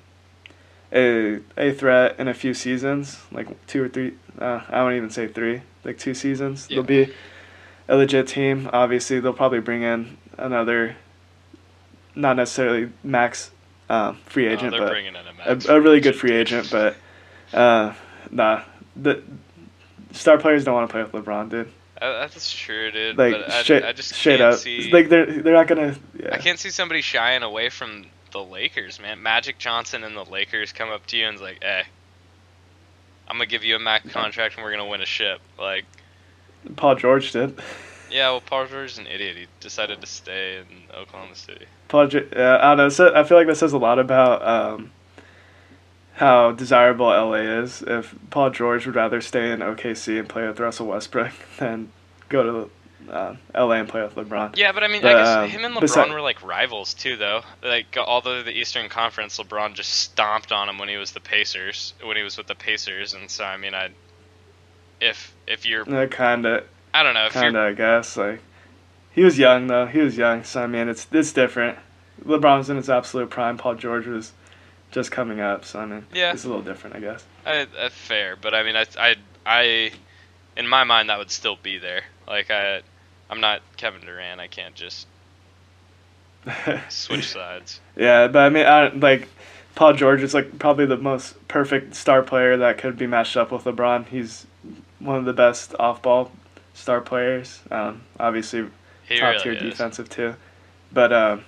a a threat in a few seasons, like two or three. Uh, I won't even say three, like two seasons. Yeah. They'll be a legit team. Obviously, they'll probably bring in another, not necessarily max uh, free agent,
oh,
but
bringing in a, max
a, a really good free agent. But uh, nah, the star players don't want to play with LeBron, dude.
Uh, that's true, dude.
Like
but I,
straight,
I just
straight
can't
up,
see.
like they're they're not gonna. Yeah.
I can't see somebody shying away from the Lakers, man. Magic Johnson and the Lakers come up to you and is like, "Hey, I'm gonna give you a max contract and we're gonna win a ship." Like,
Paul George did.
Yeah, well, Paul George is an idiot. He decided to stay in Oklahoma City.
Paul, yeah, I don't know. So I feel like that says a lot about um, how desirable L A is. If Paul George would rather stay in O K C and play with Russell Westbrook than go to uh, L A and play with LeBron.
Yeah, but I mean,
but,
I guess
um,
him and LeBron
besides,
were like rivals too, though. Like, although the Eastern Conference, LeBron just stomped on him when he was the Pacers, when he was with the Pacers, and so I mean, I, if if you're,
uh, kinda,
I don't know, if
kinda,
you're,
I guess like he was young though. He was young, so I mean, it's it's different. LeBron's in his absolute prime. Paul George was just coming up, so I mean,
yeah,
it's a little different, I guess.
I, I fair, but I mean, I I I, in my mind, that would still be there. Like I. I'm not Kevin Durant. I can't just switch sides.
Yeah, but I mean, I, like, Paul George is like probably the most perfect star player that could be matched up with LeBron. He's one of the best off-ball star players. Um, obviously,
he
top tier
really
defensive too. But um,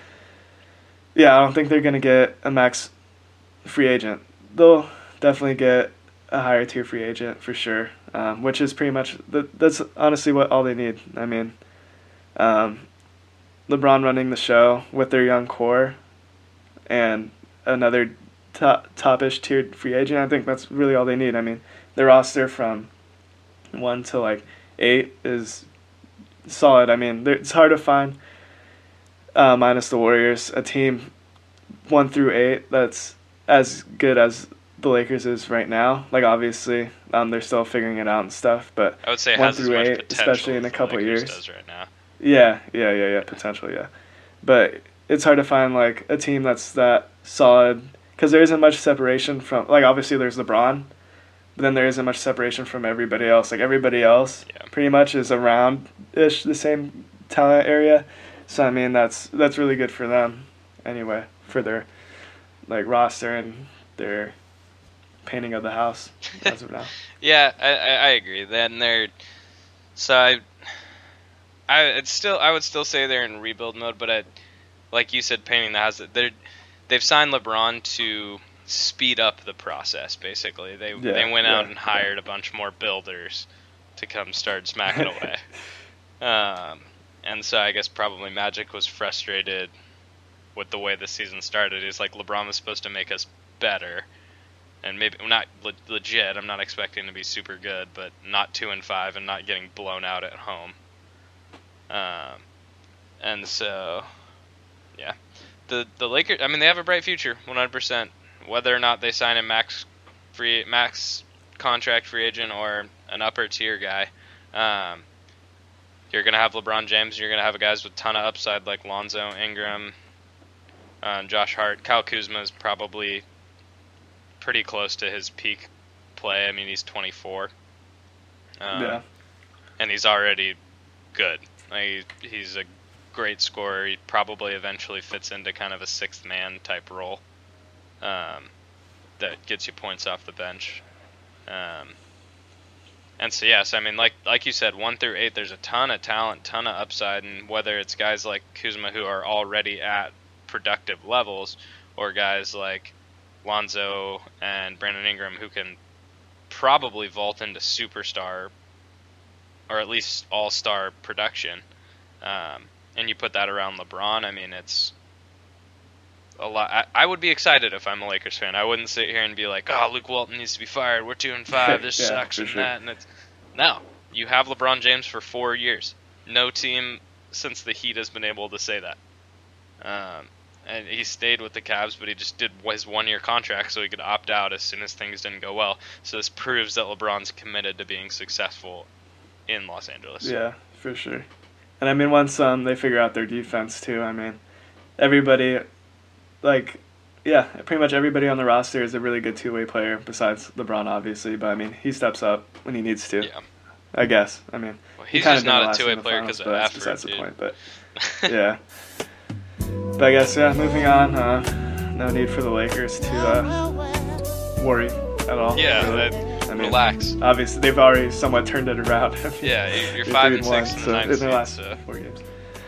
yeah, I don't think they're gonna get a max free agent. They'll definitely get a higher tier free agent for sure, um, which is pretty much the, that's honestly what all they need. I mean, um, LeBron running the show with their young core, and another top top-ish tiered free agent. I think that's really all they need. I mean, their roster from one to like eight is solid. I mean, it's hard to find, uh, minus the Warriors, a team one through eight that's as good as the Lakers is right now. Like, obviously, um, they're still figuring it out and stuff, but
I would say it
one
has
through
as much
eight, especially in a couple
as the
years.
Lakers does right now.
Yeah, yeah, yeah, yeah, potentially, yeah. But it's hard to find like a team that's that solid because there isn't much separation from, like, obviously there's LeBron, but then there isn't much separation from everybody else. Like, everybody else
yeah.
pretty much is around-ish the same talent area. So I mean, that's that's really good for them anyway, for their like roster and their painting of the house as of now.
Yeah, I, I, I agree. Then they're so I, I it's still I would still say they're in rebuild mode, but I, like you said, painting the house. They're they've signed LeBron to speed up the process. Basically, they
Yeah,
they went out
yeah,
and hired a bunch more builders to come start smacking away. Um, and so I guess probably Magic was frustrated with the way the season started. He's like, LeBron was supposed to make us better, and maybe not le- legit. I'm not expecting to be super good, but not two and five and not getting blown out at home. Um, and so, yeah, the the Lakers. I mean, they have a bright future, one hundred percent. Whether or not they sign a max free max contract free agent or an upper tier guy, um, you're gonna have LeBron James. You're gonna have guys with ton of upside like Lonzo, Ingram, uh, Josh Hart. Kyle Kuzma is probably pretty close to his peak play. I mean, he's twenty-four. Um,
yeah.
And he's already good. Like, he's a great scorer. He probably eventually fits into kind of a sixth man type role um, that gets you points off the bench. Um, and so, yes, I mean, like like you said, one through eight, there's a ton of talent, ton of upside. And whether it's guys like Kuzma who are already at productive levels or guys like Lonzo and Brandon Ingram who can probably vault into superstar or at least all-star production, um, and you put that around LeBron, I mean, it's a lot. I, I would be excited if I'm a Lakers fan. I wouldn't sit here and be like, oh, Luke Walton needs to be fired. We're two and five. This
Yeah,
sucks
for
and
sure.
that. And it's no. You have LeBron James for four years. No team since the Heat has been able to say that. Um, and he stayed with the Cavs, but he just did his one-year contract so he could opt out as soon as things didn't go well. So this proves that LeBron's committed to being successful in Los Angeles.
Yeah, for sure. And I mean, once um they figure out their defense too, I mean, everybody, like, yeah, pretty much everybody on the roster is a really good two-way player besides LeBron, obviously. But I mean, he steps up when he needs to.
Yeah.
I guess. I mean,
Well,
he
he's
kinda
just
did
not
last
a two-way
in the
player
finals,
because of
but that's
effort,
besides the
dude.
point. But yeah. But I guess yeah. Moving on. Uh, no need for the Lakers to uh, worry at all.
Yeah,
really.
that-
I mean,
relax.
obviously, they've already somewhat turned it around. I mean,
Yeah, you're
they're
five
three
and
one,
six in the
so
ninth
in the
seed,
last
so.
four games.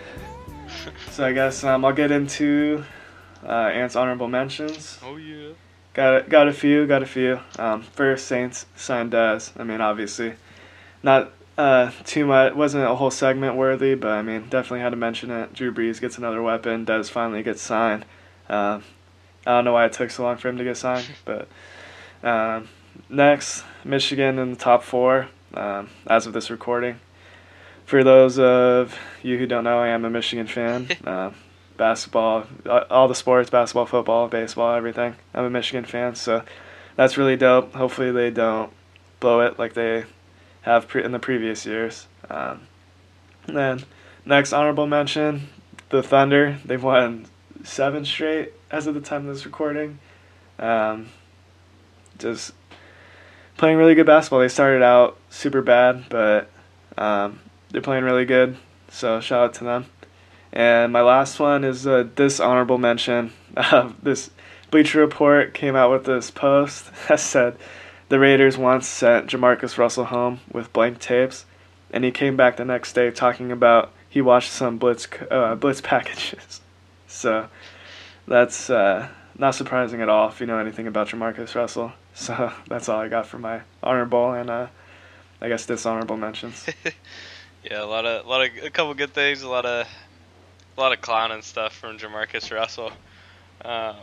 So I guess um, I'll get into uh, Ant's honorable mentions.
Oh yeah.
Got a, got a few, got a few. Um, first, Saints signed Dez. I mean, obviously, not uh, too much. Wasn't a whole segment worthy, but I mean, definitely had to mention it. Drew Brees gets another weapon. Dez finally gets signed. Um, I don't know why it took so long for him to get signed, but um, next, Michigan in the top four um, as of this recording. For those of you who don't know, I am a Michigan fan. Uh, basketball, all the sports, basketball, football, baseball, everything. I'm a Michigan fan, so that's really dope. Hopefully they don't blow it like they have pre- in the previous years. Um, and then next honorable mention, the Thunder. They've won seven straight as of the time of this recording. Um, just playing really good basketball. They started out super bad, but um, they're playing really good, so shout out to them. And my last one is a dishonorable mention. Uh, this Bleacher Report came out with this post that said the Raiders once sent Jamarcus Russell home with blank tapes, and he came back the next day talking about he watched some blitz uh, blitz packages. So that's uh, not surprising at all if you know anything about Jamarcus Russell. So that's all I got for my honorable and uh, I guess dishonorable mentions.
Yeah, a lot of, a lot of, a couple good things, a lot of, a lot of clowning stuff from Jamarcus Russell. Um,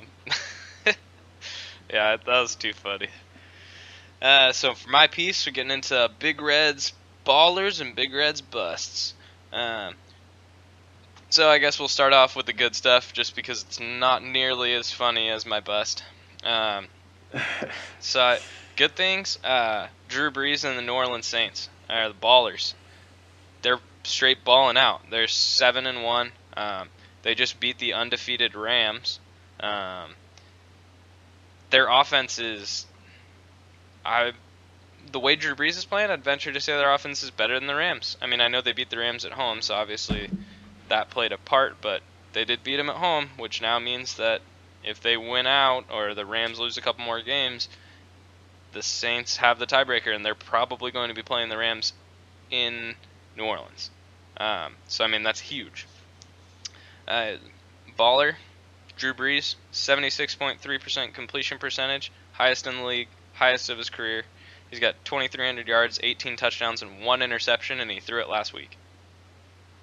yeah, that was too funny. Uh, so for my piece, we're getting into Big Red's ballers and Big Red's busts. Um, so I guess we'll start off with the good stuff, just because it's not nearly as funny as my bust. Um, so good things. Uh, Drew Brees and the New Orleans Saints are the ballers. They're straight balling out. They're seven and one. Um, they just beat the undefeated Rams. Um, their offense is, I, the way Drew Brees is playing, I'd venture to say their offense is better than the Rams. I mean, I know they beat the Rams at home, so obviously that played a part, but they did beat them at home, which now means that if they win out or the Rams lose a couple more games, the Saints have the tiebreaker, and they're probably going to be playing the Rams in New Orleans. Um, so, I mean, that's huge. Uh, baller, Drew Brees, seventy-six point three percent completion percentage, highest in the league, highest of his career. He's got twenty-three hundred yards, eighteen touchdowns, and one interception, and he threw it last week.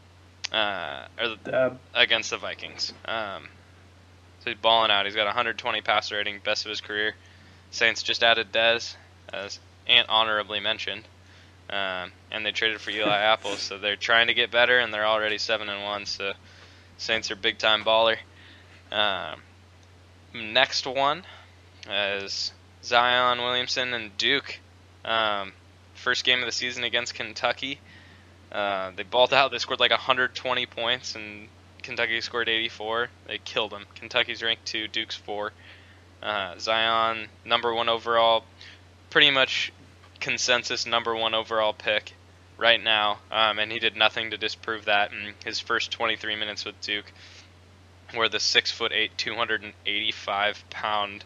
uh, or the,
Dab.
against the Vikings. Um, so he's balling out. He's got one hundred twenty passer rating, best of his career. Saints just added Dez, as Ant honorably mentioned, um, and they traded for Eli Apple, so they're trying to get better, and they're already seven and one. So Saints are big time baller. Um, next one is Zion Williamson and Duke. Um, first game of the season against Kentucky. Uh, they balled out. They scored like one hundred twenty points, and Kentucky scored eighty-four. They killed them. Kentucky's ranked two, Duke's four. Uh, Zion, number one overall, pretty much consensus number one overall pick right now, um, and he did nothing to disprove that in his first twenty-three minutes with Duke, where the six foot eight, two hundred eighty-five pound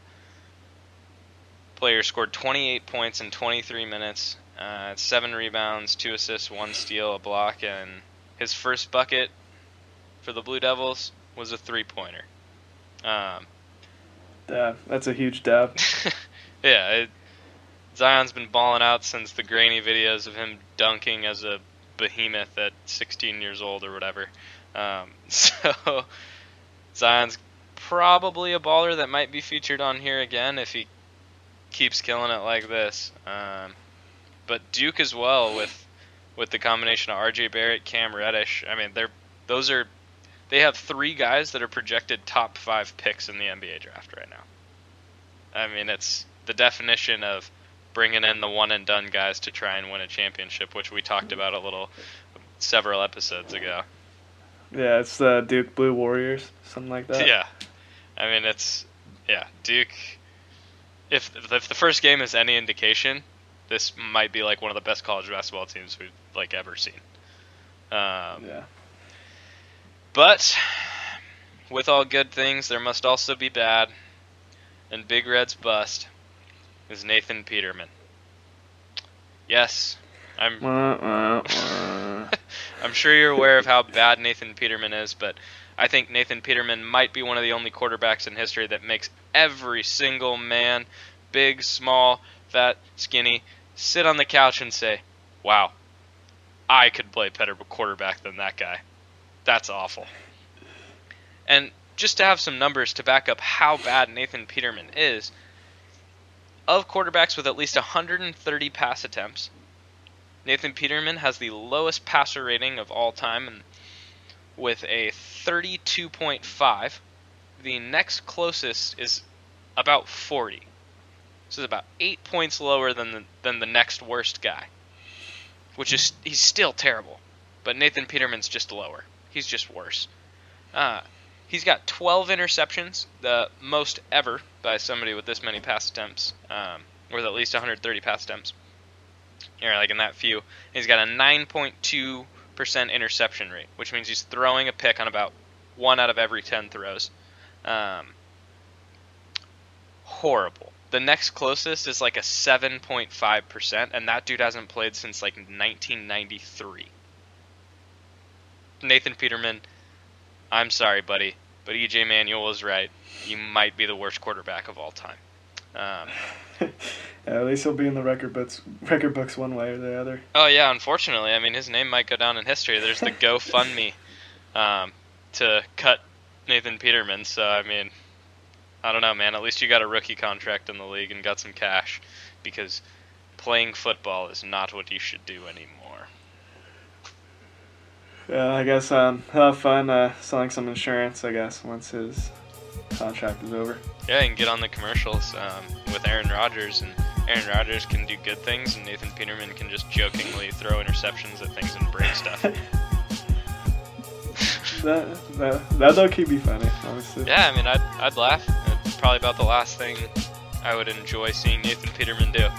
player scored twenty-eight points in twenty-three minutes, uh, seven rebounds, two assists, one steal, a block, and his first bucket for the Blue Devils was a three-pointer. Um,
Dab. That's a huge dab.
yeah, it, Zion's been balling out since the grainy videos of him dunking as a behemoth at sixteen years old or whatever. Um, so Zion's probably a baller that might be featured on here again if he keeps killing it like this. Um, but Duke as well with with the combination of R J Barrett, Cam Reddish. I mean, they're those are they have three guys that are projected top five picks in the N B A draft right now. I mean, it's the definition of bringing in the one and done guys to try and win a championship, which we talked about a little several episodes ago.
Yeah, it's the Duke Blue Warriors, something like that.
Yeah, I mean it's yeah Duke. If if the first game is any indication, this might be like one of the best college basketball teams we've like ever seen. Um,
yeah.
But with all good things, there must also be bad. And Big Red's bust is Nathan Peterman. Yes, I'm.
Wah, wah, wah.
I'm sure you're aware of how bad Nathan Peterman is, but I think Nathan Peterman might be one of the only quarterbacks in history that makes every single man, big, small, fat, skinny, sit on the couch and say, wow, I could play better quarterback than that guy. That's awful. And just to have some numbers to back up how bad Nathan Peterman is, of quarterbacks with at least one hundred thirty pass attempts, Nathan Peterman has the lowest passer rating of all time, and with a thirty-two point five. The next closest is about forty. So it's about eight points lower than the, than the next worst guy, which is he's still terrible. But Nathan Peterman's just lower. He's just worse. Uh, he's got twelve interceptions, the most ever by somebody with this many pass attempts, um, with at least one hundred thirty pass attempts. Or like in that few. And he's got a nine point two percent interception rate, which means he's throwing a pick on about one out of every ten throws. Um, horrible. The next closest is like a seven point five percent, and that dude hasn't played since like nineteen ninety-three. Nathan Peterman, I'm sorry, buddy, but E J Manuel was right. You might be the worst quarterback of all time. Um,
yeah, at least he'll be in the record books, record books one way or the other.
Oh, yeah, unfortunately. I mean, his name might go down in history. There's the GoFundMe um, to cut Nathan Peterman. So, I mean, I don't know, man. At least you got a rookie contract in the league and got some cash, because playing football is not what you should do anymore.
Yeah, I guess um, he'll have fun uh, selling some insurance, I guess, once his contract is over.
Yeah, he can get on the commercials um, with Aaron Rodgers, and Aaron Rodgers can do good things, and Nathan Peterman can just jokingly throw interceptions at things and break stuff.
that, that, that'd low-key be funny, honestly.
Yeah, I mean, I'd, I'd laugh. It's probably about the last thing I would enjoy seeing Nathan Peterman do.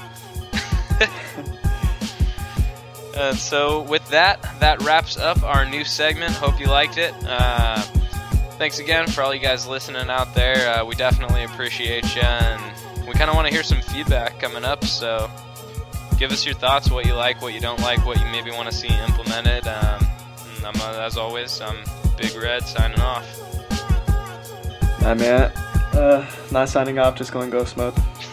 Uh, so with that, that wraps up our new segment. Hope you liked it. Uh, thanks again for all you guys listening out there. Uh, we definitely appreciate you, and we kind of want to hear some feedback coming up. So give us your thoughts, what you like, what you don't like, what you maybe want to see implemented. Um, and I'm, uh, as always, I'm Big Red signing off.
I'm Matt. Uh, not signing off, just going ghost mode.